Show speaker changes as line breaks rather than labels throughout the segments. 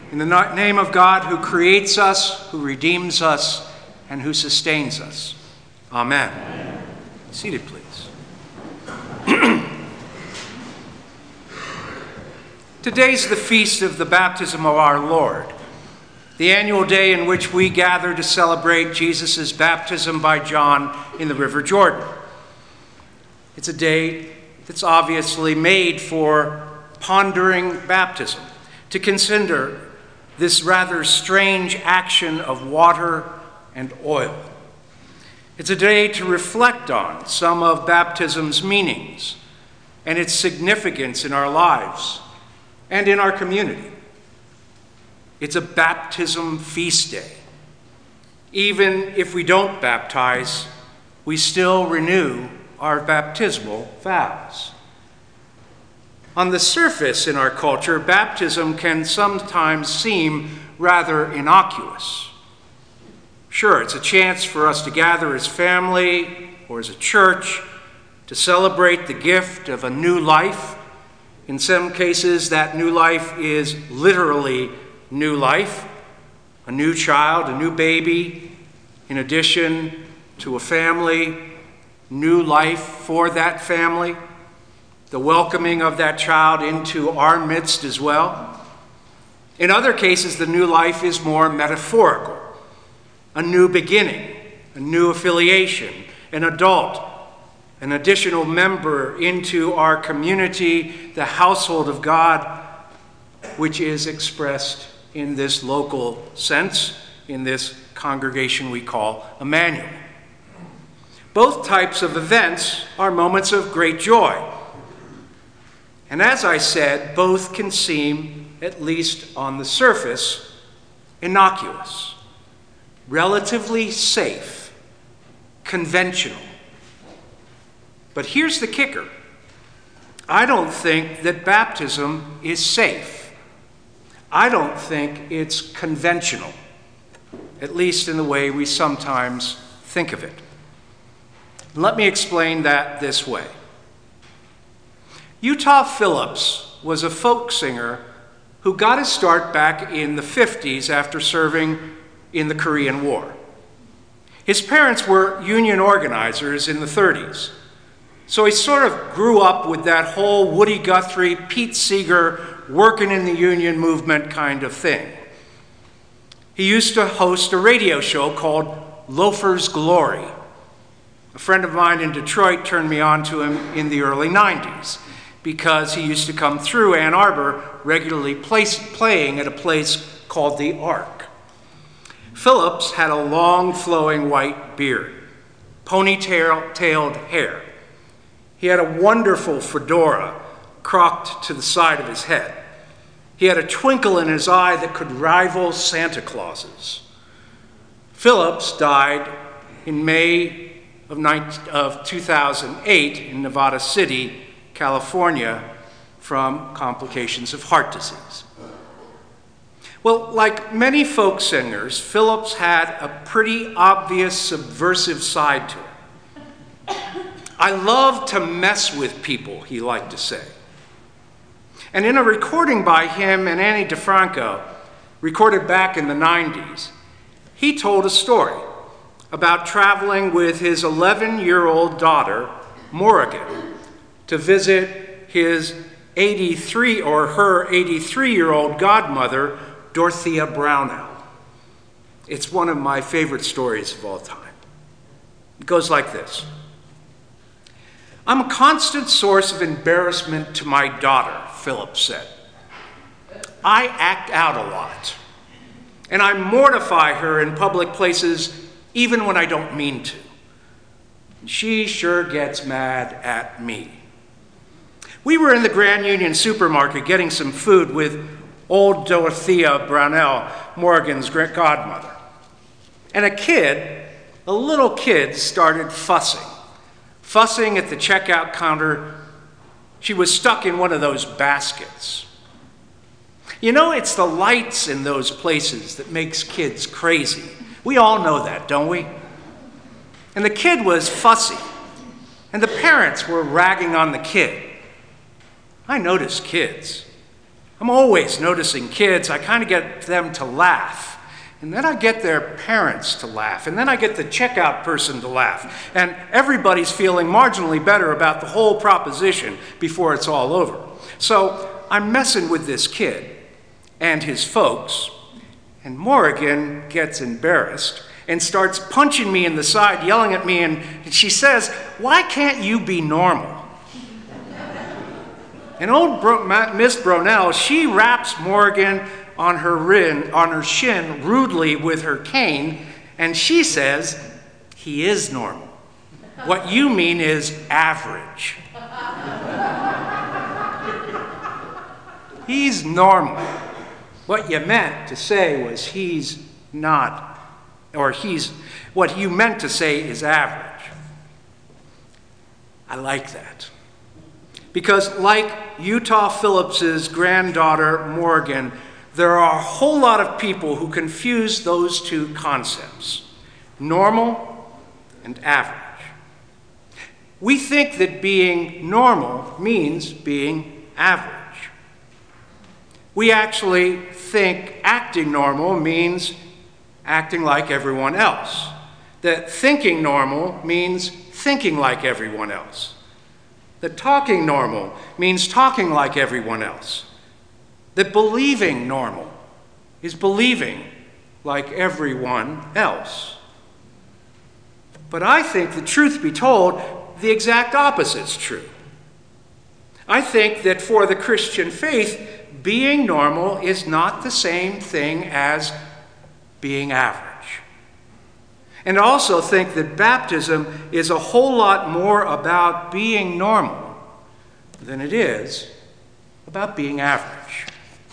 In the name of God, who creates us, who redeems us, and who sustains us. Amen. Amen. Seated, please. Today's the feast of the baptism of our Lord, the annual day in which we gather to celebrate Jesus' baptism by John in the River Jordan. It's a day that's obviously made for pondering baptism, to consider this rather strange action of water and oil. It's a day to reflect on some of baptism's meanings and its significance in our lives and in our community. It's a baptism feast day. Even if we don't baptize, we still renew our baptismal vows. On the surface in our culture, baptism can sometimes seem rather innocuous. Sure, it's a chance for us to gather as family or as a church to celebrate the gift of a new life. In some cases, that new life is literally new life, a new child, a new baby, in addition to a family, new life for that family, the welcoming of that child into our midst as well. In other cases, the new life is more metaphorical, a new beginning, a new affiliation, an adult, an additional member into our community, the household of God, which is expressed in this local sense, in this congregation we call Emmanuel. Both types of events are moments of great joy. And as I said, both can seem, at least on the surface, innocuous, relatively safe, conventional. But here's the kicker. I don't think that baptism is safe. I don't think it's conventional, at least in the way we sometimes think of it. Let me explain that this way. Utah Phillips was a folk singer who got his start back in the 50s after serving in the Korean War. His parents were union organizers in the 30s, so he sort of grew up with that whole Woody Guthrie, Pete Seeger, working in the union movement kind of thing. He used to host a radio show called Loafer's Glory. A friend of mine in Detroit turned me on to him in the early 90s because he used to come through Ann Arbor regularly playing at a place called the Ark. Phillips had a long flowing white beard, ponytailed hair. He had a wonderful fedora cropped to the side of his head. He had a twinkle in his eye that could rival Santa Claus's. Phillips died in May of 2008 in Nevada City, California, from complications of heart disease. Well, like many folk singers, Phillips had a pretty obvious subversive side to him. I love to mess with people, he liked to say. And in a recording by him and Annie DeFranco, recorded back in the 90s, he told a story about traveling with his 11-year-old daughter, Morrigan, to visit his her 83-year-old godmother, Dorothea Brownell. It's one of my favorite stories of all time. It goes like this. I'm a constant source of embarrassment to my daughter, Phillips said. I act out a lot, and I mortify her in public places even when I don't mean to. She sure gets mad at me. We were in the Grand Union supermarket getting some food with old Dorothea Brownell, Morrigan's godmother. And a little kid started fussing at the checkout counter. She was stuck in one of those baskets. You know, it's the lights in those places that makes kids crazy. We all know that, don't we? And the kid was fussy, and the parents were ragging on the kid. I notice kids. I'm always noticing kids. I kind of get them to laugh. And then I get their parents to laugh. And then I get the checkout person to laugh. And everybody's feeling marginally better about the whole proposition before it's all over. So I'm messing with this kid and his folks. And Morrigan gets embarrassed and starts punching me in the side, yelling at me. And she says, "Why can't you be normal?" And old Miss Bronell, she raps Morrigan on her shin rudely with her cane, and she says, "He is normal. What you mean is average." He's normal. What you meant to say was he's not, or what you meant to say is average. I like that. Because like Utah Phillips's granddaughter, Morgan, there are a whole lot of people who confuse those two concepts, normal and average. We think that being normal means being average. We actually think acting normal means acting like everyone else. That thinking normal means thinking like everyone else. That talking normal means talking like everyone else. That believing normal is believing like everyone else. But I think, the truth be told, the exact opposite's true. I think that for the Christian faith, being normal is not the same thing as being average. And I also think that baptism is a whole lot more about being normal than it is about being average.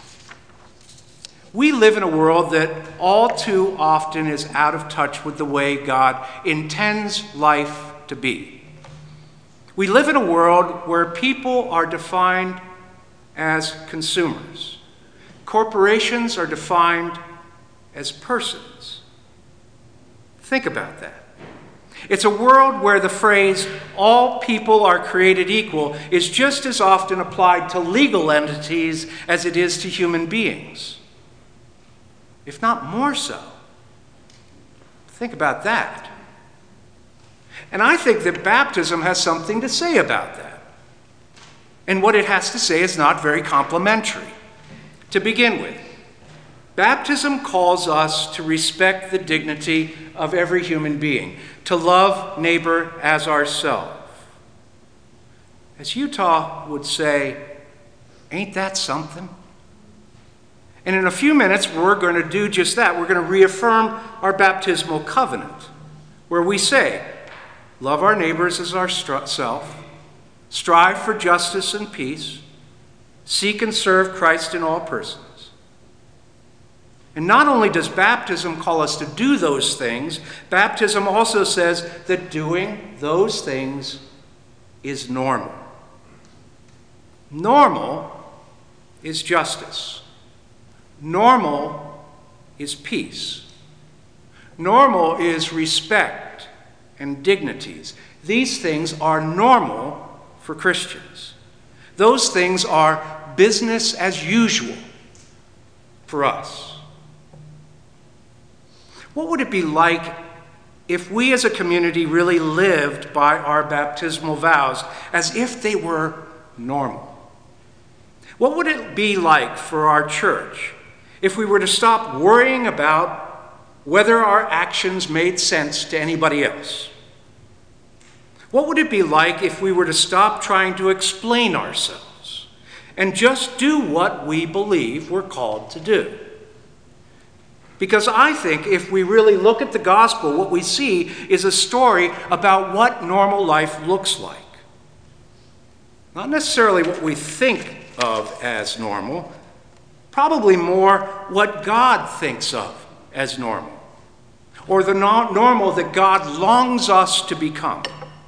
We live in a world that all too often is out of touch with the way God intends life to be. We live in a world where people are defined as consumers. Corporations are defined as persons. Think about that. It's a world where the phrase, "all people are created equal," is just as often applied to legal entities as it is to human beings, if not more so. Think about that. And I think that baptism has something to say about that. And what it has to say is not very complimentary. To begin with, baptism calls us to respect the dignity of every human being, to love neighbor as ourselves. As Utah would say, ain't that something? And in a few minutes, we're going to do just that. We're going to reaffirm our baptismal covenant, where we say, love our neighbors as ourselves, strive for justice and peace, seek and serve Christ in all persons. And not only does baptism call us to do those things, baptism also says that doing those things is normal. Normal is justice. Normal is peace. Normal is respect and dignities. These things are normal for Christians. Those things are business as usual for us. What would it be like if we as a community really lived by our baptismal vows as if they were normal? What would it be like for our church if we were to stop worrying about whether our actions made sense to anybody else? What would it be like if we were to stop trying to explain ourselves and just do what we believe we're called to do? Because I think if we really look at the gospel, what we see is a story about what normal life looks like. Not necessarily what we think of as normal, probably more what God thinks of as normal, or the normal that God longs us to become.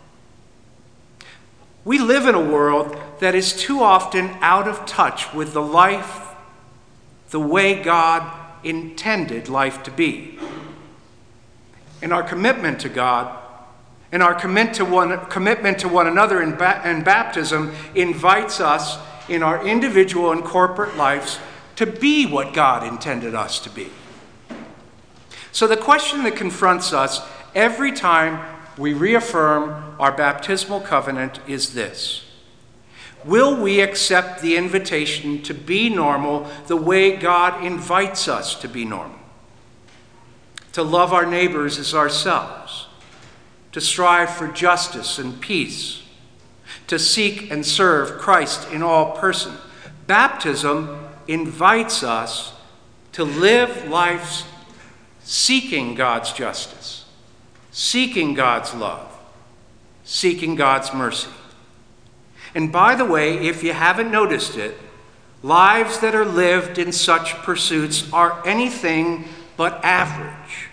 We live in a world that is too often out of touch with the life, the way God intended life to be. And our commitment to God and our commitment to one another in baptism invites us in our individual and corporate lives to be what God intended us to be. So the question that confronts us every time we reaffirm our baptismal covenant is this: will we accept the invitation to be normal the way God invites us to be normal? To love our neighbors as ourselves, to strive for justice and peace, to seek and serve Christ in all person. Baptism invites us to live lives seeking God's justice, seeking God's love, seeking God's mercy. And by the way, if you haven't noticed it, lives that are lived in such pursuits are anything but average.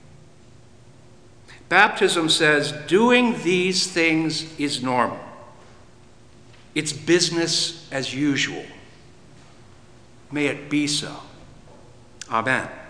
Baptism says doing these things is normal. It's business as usual. May it be so. Amen.